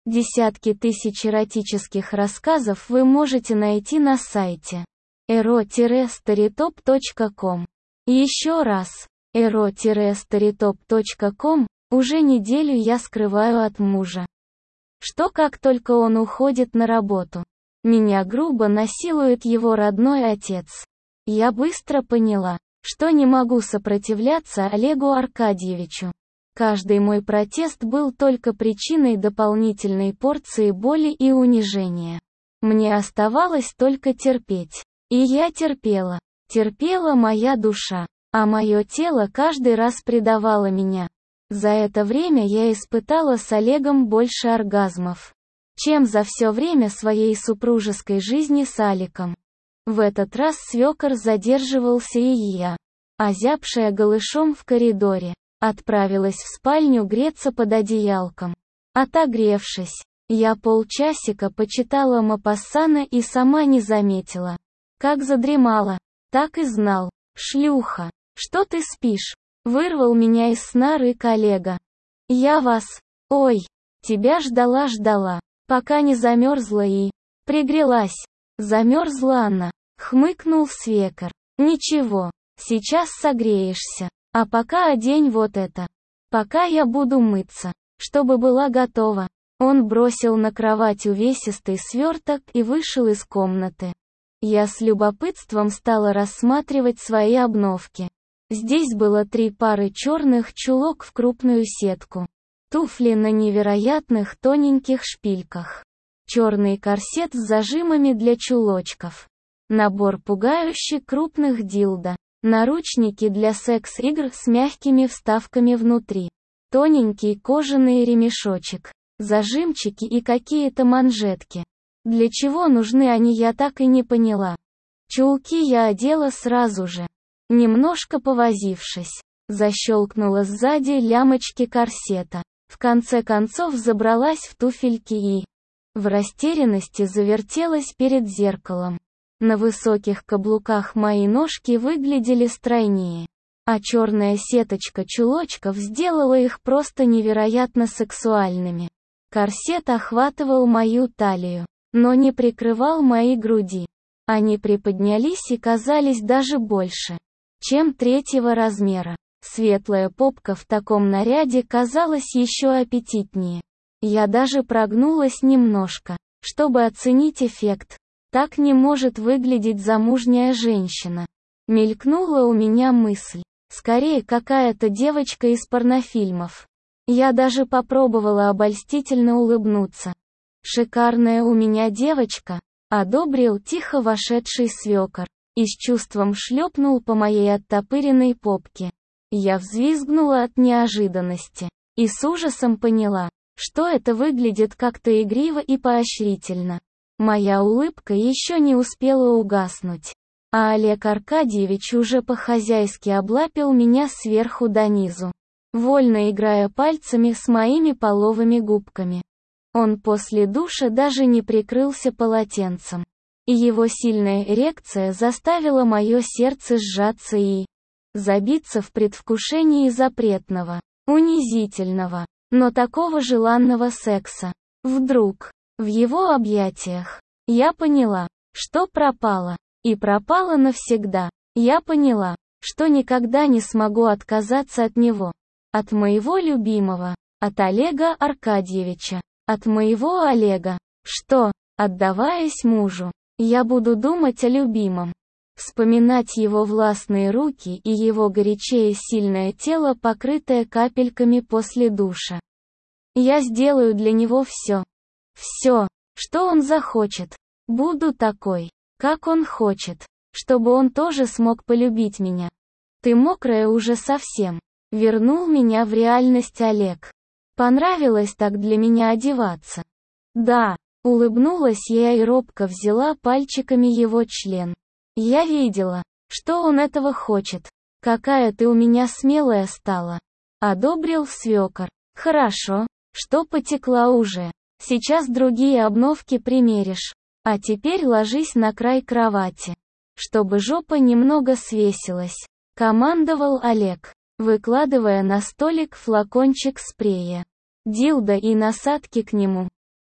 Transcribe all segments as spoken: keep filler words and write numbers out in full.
Десятки тысяч эротических рассказов вы можете найти на сайте эро старитоп точка ком. Еще раз, эро старитоп точка ком. Уже неделю я скрываю от мужа, что как только он уходит на работу, меня грубо насилует его родной отец. Я быстро поняла, что не могу сопротивляться Олегу Аркадьевичу. Каждый мой протест был только причиной дополнительной порции боли и унижения. Мне оставалось только терпеть. И я терпела. Терпела моя душа, а мое тело каждый раз предавало меня. За это время я испытала с Олегом больше оргазмов, чем за все время своей супружеской жизни с Аликом. В этот раз свекор задерживался, и я, озябшая голышом в коридоре, отправилась в спальню греться под одеялком. Отогревшись, я полчасика почитала Мопассана и сама не заметила, как задремала. Так и знал. Шлюха, что ты спишь? Вырвал меня из сна рык Олега. Я вас, ой, тебя ждала-ждала, пока не замерзла и пригрелась. Замерзла она, хмыкнул свекор. Ничего, сейчас согреешься, а пока одень вот это. Пока я буду мыться, чтобы была готова. Он бросил на кровать увесистый сверток и вышел из комнаты. Я с любопытством стала рассматривать свои обновки. Здесь было три пары черных чулок в крупную сетку, туфли на невероятных тоненьких шпильках, черный корсет с зажимами для чулочков, набор пугающе крупных дилдо, наручники для секс-игр с мягкими вставками внутри, тоненький кожаный ремешочек, зажимчики и какие-то манжетки. Для чего нужны они, я так и не поняла. Чулки я одела сразу же. Немножко повозившись, защелкнула сзади лямочки корсета. В конце концов забралась в туфельки и в растерянности завертелась перед зеркалом. На высоких каблуках мои ножки выглядели стройнее, а черная сеточка чулочков сделала их просто невероятно сексуальными. Корсет охватывал мою талию, но не прикрывал мои груди. Они приподнялись и казались даже больше, чем третьего размера. Светлая попка в таком наряде казалась еще аппетитнее. Я даже прогнулась немножко, чтобы оценить эффект. Так не может выглядеть замужняя женщина. Мелькнула у меня мысль. Скорее какая-то девочка из порнофильмов. Я даже попробовала обольстительно улыбнуться. «Шикарная у меня девочка», — одобрил тихо вошедший свекор и с чувством шлепнул по моей оттопыренной попке. Я взвизгнула от неожиданности и с ужасом поняла, что это выглядит как-то игриво и поощрительно. Моя улыбка еще не успела угаснуть, а Олег Аркадьевич уже по-хозяйски облапил меня сверху донизу, вольно играя пальцами с моими половыми губками. Он после душа даже не прикрылся полотенцем, и его сильная эрекция заставила мое сердце сжаться и забиться в предвкушении запретного, унизительного, но такого желанного секса. Вдруг, в его объятиях, я поняла, что пропала, и пропала навсегда. Я поняла, что никогда не смогу отказаться от него, от моего любимого, от Олега Аркадьевича, от моего Олега, что, отдаваясь мужу, я буду думать о любимом, вспоминать его властные руки и его горячее сильное тело, покрытое капельками после душа. Я сделаю для него все. Все, что он захочет. Буду такой, как он хочет, чтобы он тоже смог полюбить меня. Ты мокрая уже совсем. Вернул меня в реальность Олег. Понравилось так для меня одеваться. Да, улыбнулась я и робко взяла пальчиками его член. Я видела, что он этого хочет. Какая ты у меня смелая стала. Одобрил свекор. Хорошо, что потекла уже. Сейчас другие обновки примеришь. А теперь ложись на край кровати, чтобы жопа немного свесилась. Командовал Олег, выкладывая на столик флакончик спрея, дилдо и насадки к нему.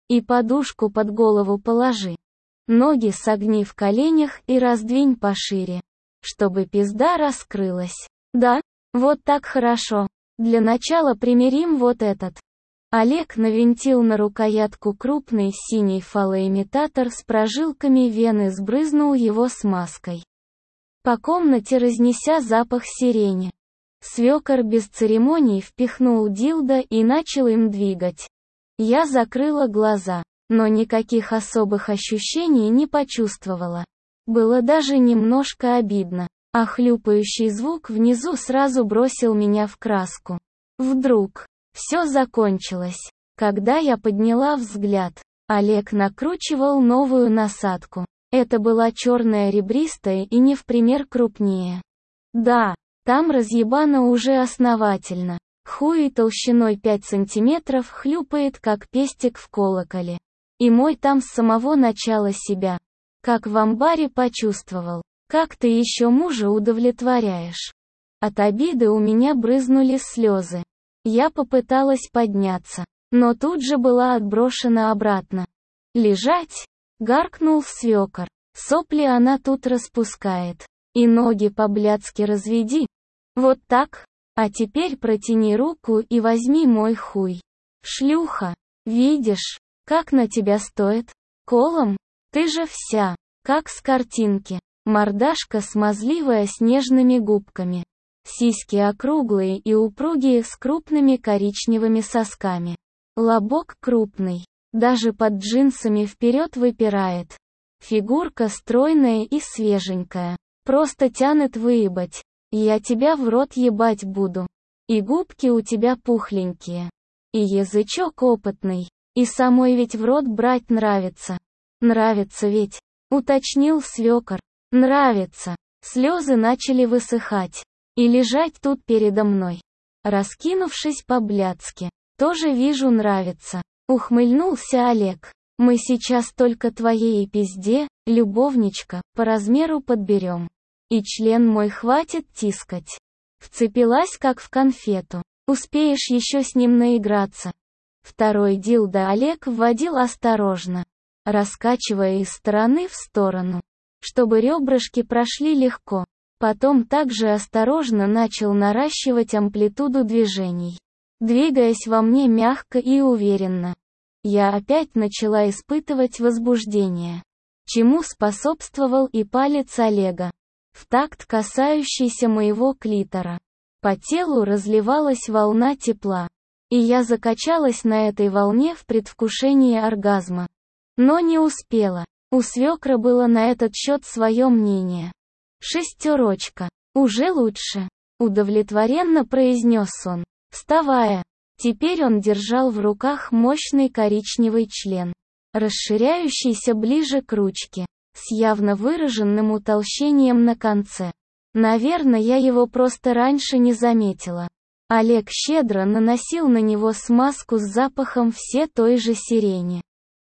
И подушку под голову положи. Ноги согни в коленях и раздвинь пошире, чтобы пизда раскрылась. Да? Вот так хорошо. Для начала примерим вот этот. Олег навинтил на рукоятку крупный синий фалоимитатор с прожилками вен и сбрызнул его смазкой. По комнате разнеся запах сирени. Свекор без церемоний впихнул дилдо и начал им двигать. Я закрыла глаза, но никаких особых ощущений не почувствовала. Было даже немножко обидно, а хлюпающий звук внизу сразу бросил меня в краску. Вдруг все закончилось. Когда я подняла взгляд, Олег накручивал новую насадку. Это была черная ребристая и не в пример крупнее. Да, там разъебано уже основательно. Хуй толщиной пять сантиметров хлюпает, как пестик в колоколе. И мой там с самого начала себя. Как в амбаре почувствовал. Как ты еще мужа удовлетворяешь? От обиды у меня брызнули слезы. Я попыталась подняться, но тут же была отброшена обратно. «Лежать?» — гаркнул свекор. «Сопли она тут распускает. И ноги по-блядски разведи. Вот так? А теперь протяни руку и возьми мой хуй. Шлюха, видишь, как на тебя стоит? Колом? Ты же вся, как с картинки. Мордашка смазливая с нежными губками. Сиськи округлые и упругие с крупными коричневыми сосками. Лобок крупный, даже под джинсами вперед выпирает. Фигурка стройная и свеженькая. Просто тянет выебать. Я тебя в рот ебать буду. И губки у тебя пухленькие. И язычок опытный. И самой ведь в рот брать нравится. Нравится ведь, уточнил свекор. Нравится. Слезы начали высыхать. И лежать тут передо мной, раскинувшись по-блядски. Тоже вижу, нравится. Ухмыльнулся Олег. Мы сейчас только твоей пизде, любовничка, по размеру подберем. И член мой хватит тискать. Вцепилась как в конфету. Успеешь еще с ним наиграться. Второй дилдо Олег вводил осторожно, раскачивая из стороны в сторону, чтобы ребрышки прошли легко. Потом также осторожно начал наращивать амплитуду движений, двигаясь во мне мягко и уверенно. Я опять начала испытывать возбуждение, чему способствовал и палец Олега, в такт касающийся моего клитора. По телу разливалась волна тепла, и я закачалась на этой волне в предвкушении оргазма. Но не успела. У свекра было на этот счет свое мнение. «Шестерочка. Уже лучше», — удовлетворенно произнес он, вставая. Теперь он держал в руках мощный коричневый член, расширяющийся ближе к ручке, с явно выраженным утолщением на конце. Наверное, я его просто раньше не заметила. Олег щедро наносил на него смазку с запахом все той же сирени.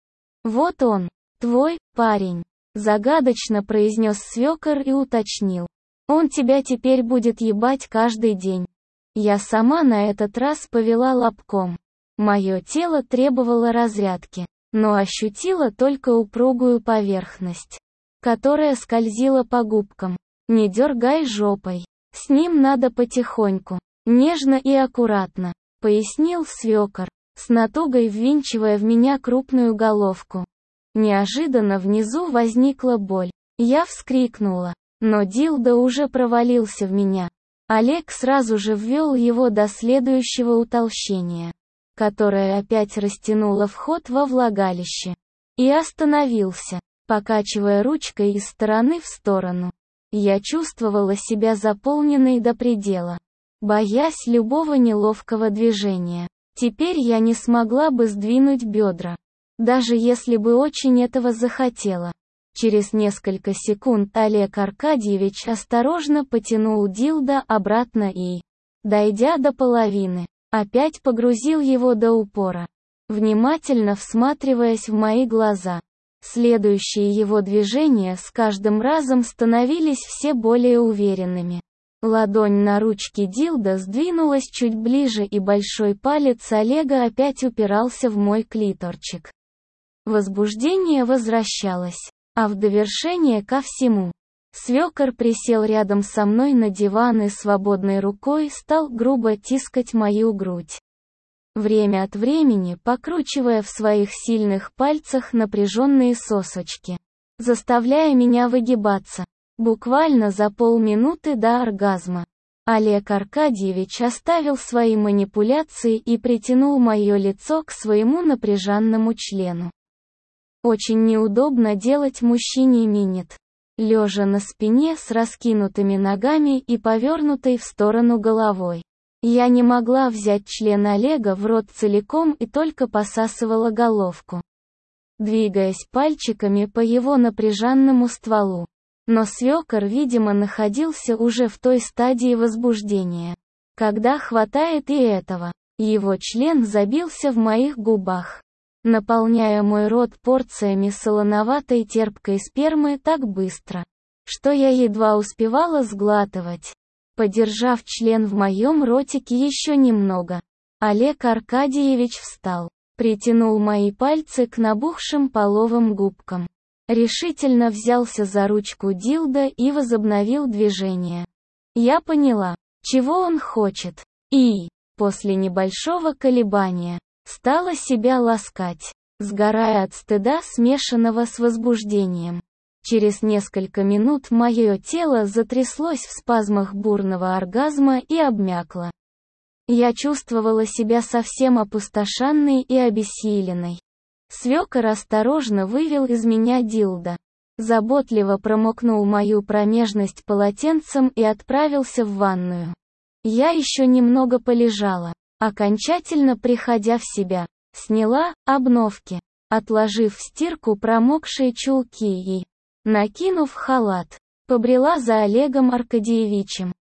«Вот он, твой парень», — загадочно произнес свекор и уточнил. «Он тебя теперь будет ебать каждый день». Я сама на этот раз повела лобком. Мое тело требовало разрядки, но ощутила только упругую поверхность, которая скользила по губкам. «Не дергай жопой. С ним надо потихоньку, нежно и аккуратно», — пояснил свекор, с натугой ввинчивая в меня крупную головку. Неожиданно внизу возникла боль. Я вскрикнула, но дилдо уже провалился в меня. Олег сразу же ввел его до следующего утолщения, которое опять растянуло вход во влагалище. И остановился, покачивая ручкой из стороны в сторону. Я чувствовала себя заполненной до предела, боясь любого неловкого движения. Теперь я не смогла бы сдвинуть бедра, даже если бы очень этого захотела. Через несколько секунд Олег Аркадьевич осторожно потянул дилдо обратно и, дойдя до половины, опять погрузил его до упора, внимательно всматриваясь в мои глаза. Следующие его движения с каждым разом становились все более уверенными. Ладонь на ручке дилдо сдвинулась чуть ближе, и большой палец Олега опять упирался в мой клиторчик. Возбуждение возвращалось. А в довершение ко всему, свекор присел рядом со мной на диван и свободной рукой стал грубо тискать мою грудь, время от времени покручивая в своих сильных пальцах напряженные сосочки, заставляя меня выгибаться. Буквально за полминуты до оргазма Олег Аркадьевич оставил свои манипуляции и притянул мое лицо к своему напряженному члену. Очень неудобно делать мужчине минет, лежа на спине с раскинутыми ногами и повернутой в сторону головой. Я не могла взять член Олега в рот целиком и только посасывала головку, двигаясь пальчиками по его напряженному стволу. Но свекор, видимо, находился уже в той стадии возбуждения, когда хватает и этого. Его член забился в моих губах, наполняя мой рот порциями солоноватой терпкой спермы так быстро, что я едва успевала сглатывать. Подержав член в моем ротике еще немного, Олег Аркадьевич встал, притянул мои пальцы к набухшим половым губкам, решительно взялся за ручку дилдо и возобновил движение. Я поняла, чего он хочет, и, после небольшого колебания, стала себя ласкать, сгорая от стыда, смешанного с возбуждением. Через несколько минут мое тело затряслось в спазмах бурного оргазма и обмякло. Я чувствовала себя совсем опустошенной и обессиленной. Свекор осторожно вывел из меня дилдо, заботливо промокнул мою промежность полотенцем и отправился в ванную. Я еще немного полежала, окончательно приходя в себя, сняла обновки, отложив в стирку промокшие чулки и, накинув халат, побрела за Олегом Аркадьевичем.